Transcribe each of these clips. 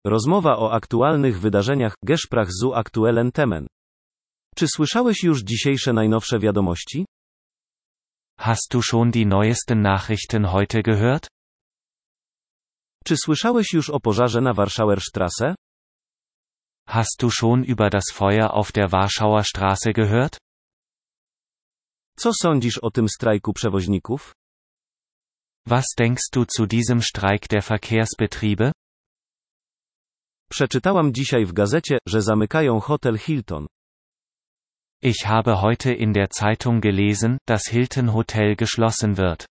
Rozmowa o aktualnych wydarzeniach, Gespräch zu aktuellen Themen. Czy słyszałeś już dzisiejsze najnowsze wiadomości? Hast du schon die neuesten Nachrichten heute gehört? Czy słyszałeś już o pożarze na Warschauer Straße? Hast du schon über das Feuer auf der Warschauer Straße gehört? Co sądzisz o tym strajku przewoźników? Was denkst du zu diesem Streik der Verkehrsbetriebe? Przeczytałam dzisiaj w gazecie, że zamykają hotel Hilton. Ich habe heute in der Zeitung gelesen, dass Hilton Hotel geschlossen wird.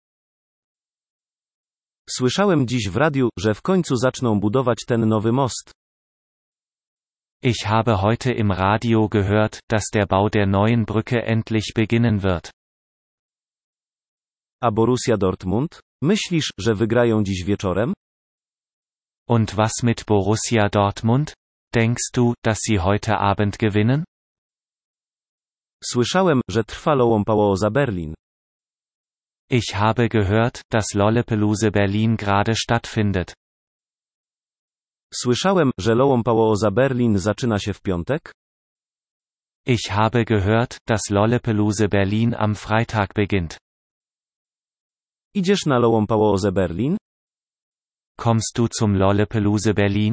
Słyszałem dziś w radiu, że w końcu zaczną budować ten nowy most. Ich habe heute im Radio gehört, dass der Bau der neuen Brücke endlich beginnen wird. A Borussia Dortmund? Myślisz, że wygrają dziś wieczorem? Und was mit Borussia Dortmund? Denkst du, dass sie heute Abend gewinnen? Słyszałem, że trwa Lollapalooza Berlin. Ich habe gehört, dass Lollapalooza Berlin gerade stattfindet. Słyszałem, że Lollapalooza Berlin zaczyna się w piątek? Ich habe gehört, dass Lollapalooza Berlin am Freitag beginnt. Idziesz na Lollapaloozę Berlin? Kommst du zum Lollapalooza Berlin?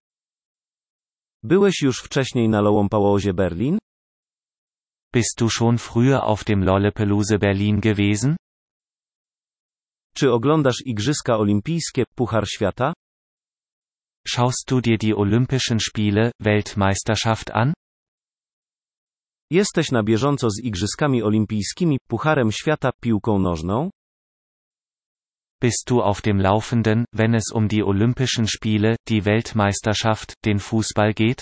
Byłeś już wcześniej na Lollapaloozie Berlin? Bist du schon früher auf dem Lollapalooza Berlin gewesen? Czy oglądasz Igrzyska Olimpijskie, Puchar Świata? Schaust du dir die Olympischen Spiele, Weltmeisterschaft an? Jesteś na bieżąco z Igrzyskami Olimpijskimi, Pucharem Świata, piłką nożną? Bist du auf dem Laufenden, wenn es um die Olympischen Spiele, die Weltmeisterschaft, den Fußball geht?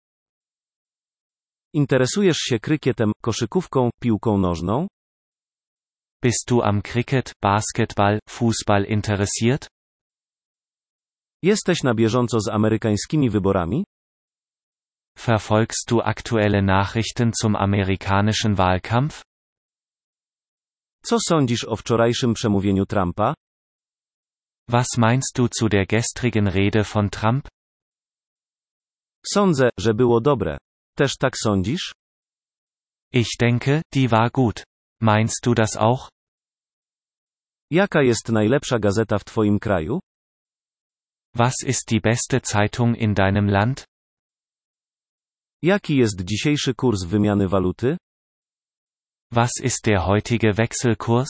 Interesujesz się krykietem, koszykówką, piłką nożną? Bist du am Cricket, Basketball, Fußball interessiert? Jesteś na bieżąco z amerykańskimi wyborami? Verfolgst du aktuelle Nachrichten zum amerikanischen Wahlkampf? Co sądzisz o wczorajszym przemówieniu Trumpa? Was meinst du zu der gestrigen Rede von Trump? Sądzę, że było dobre. Też tak sądzisz? Ich denke, die war gut. Meinst du das auch? Jaka jest najlepsza gazeta w twoim kraju? Was ist die beste Zeitung in deinem Land? Jaki jest dzisiejszy kurs wymiany waluty? Was ist der heutige Wechselkurs?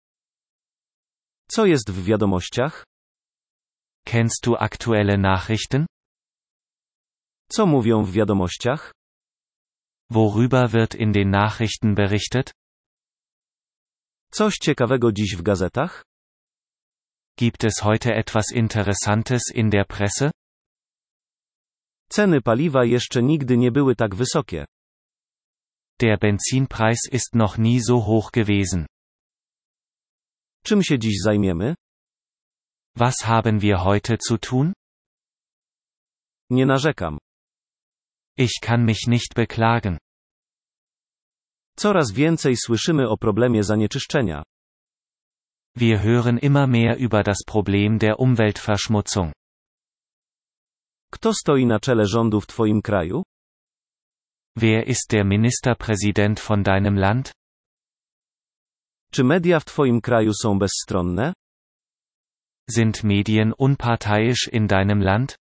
Co jest w wiadomościach? Kennst du aktuelle Nachrichten? Co mówią w wiadomościach? Worüber wird in den Nachrichten berichtet? Coś ciekawego dziś w gazetach? Gibt es heute etwas Interessantes in der Presse? Ceny paliwa jeszcze nigdy nie były tak wysokie. Der Benzinpreis ist noch nie so hoch gewesen. Czym się dziś zajmiemy? Was haben wir heute zu tun? Nie narzekam. Ich kann mich nicht beklagen. Coraz więcej słyszymy o problemie zanieczyszczenia. Wir hören immer mehr über das Problem der Umweltverschmutzung. Kto stoi na czele rządu w twoim kraju? Wer ist der Ministerpräsident von deinem Land? Czy media w twoim kraju są bezstronne? Sind Medien unparteiisch in deinem Land?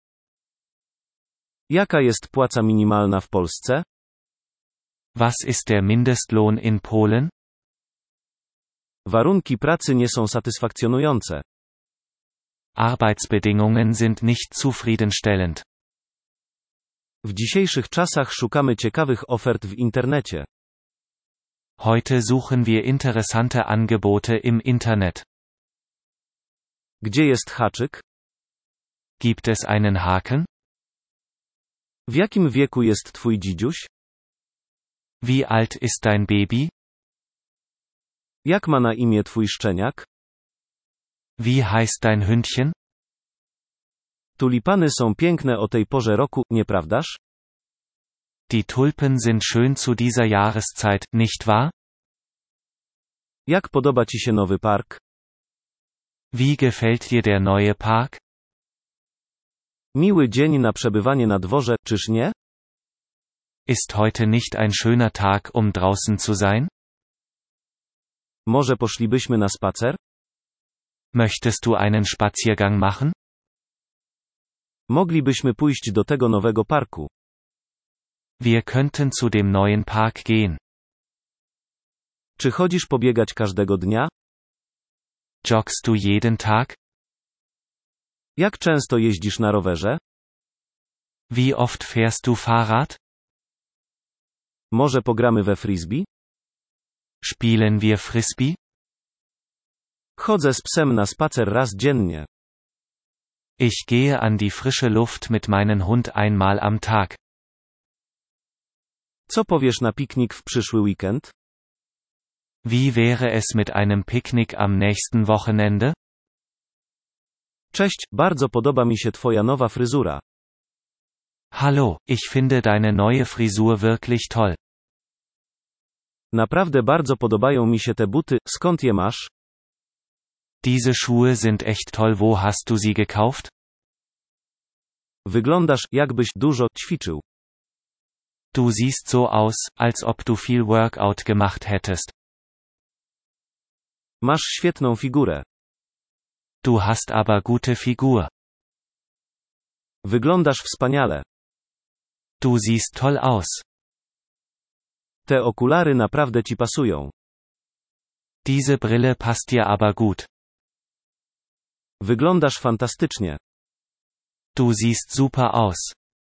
Jaka jest płaca minimalna w Polsce? Was ist der Mindestlohn in Polen? Warunki pracy nie są satysfakcjonujące. Arbeitsbedingungen sind nicht zufriedenstellend. W dzisiejszych czasach szukamy ciekawych ofert w internecie. Heute suchen wir interessante Angebote im Internet. Gdzie jest haczyk? Gibt es einen Haken? W jakim wieku jest twój dzidziuś? Wie alt ist dein Baby? Jak ma na imię twój szczeniak? Wie heißt dein Hündchen? Tulipany są piękne o tej porze roku, nieprawdaż? Die Tulpen sind schön zu dieser Jahreszeit, nicht wahr? Jak podoba ci się nowy park? Wie gefällt dir der neue Park? Miły dzień na przebywanie na dworze, czyż nie? Ist heute nicht ein schöner Tag, um draußen zu sein? Może poszlibyśmy na spacer? Möchtest du einen Spaziergang machen? Moglibyśmy pójść do tego nowego parku. Wir könnten zu dem neuen Park gehen. Czy chodzisz pobiegać każdego dnia? Joggst du jeden Tag? Jak często jeździsz na rowerze? Wie oft fährst du Fahrrad? Może pogramy we frisbee? Spielen wir Frisbee? Chodzę z psem na spacer raz dziennie. Ich gehe an die frische Luft mit meinem Hund einmal am Tag. Co powiesz na piknik w przyszły weekend? Wie wäre es mit einem Picknick am nächsten Wochenende? Cześć, bardzo podoba mi się twoja nowa fryzura. Hallo, ich finde deine neue Frisur wirklich toll. Naprawdę bardzo podobają mi się te buty, skąd je masz? Diese Schuhe sind echt toll, wo hast du sie gekauft? Wyglądasz, jakbyś dużo ćwiczył. Du siehst so aus, als ob du viel Workout gemacht hättest. Masz świetną figurę. Du hast aber gute Figur. Wyglądasz wspaniale. Du siehst toll aus. Te okulary naprawdę ci pasują. Diese Brille passt dir aber gut. Wyglądasz fantastycznie. Du siehst super aus.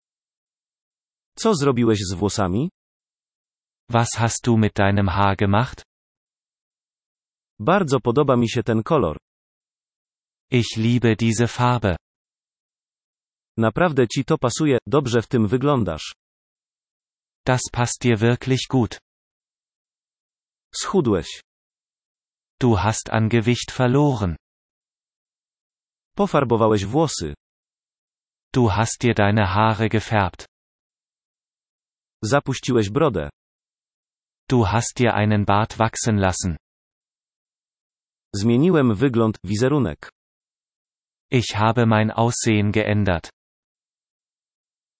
Co zrobiłeś z włosami? Was hast du mit deinem Haar gemacht? Bardzo podoba mi się ten kolor. Ich liebe diese Farbe. Naprawdę ci to pasuje, dobrze w tym wyglądasz. Das passt dir wirklich gut. Schudłeś. Du hast an Gewicht verloren. Pofarbowałeś włosy. Du hast dir deine Haare gefärbt. Zapuściłeś brodę. Du hast dir einen Bart wachsen lassen. Zmieniłem wygląd, wizerunek. Ich habe mein Aussehen geändert.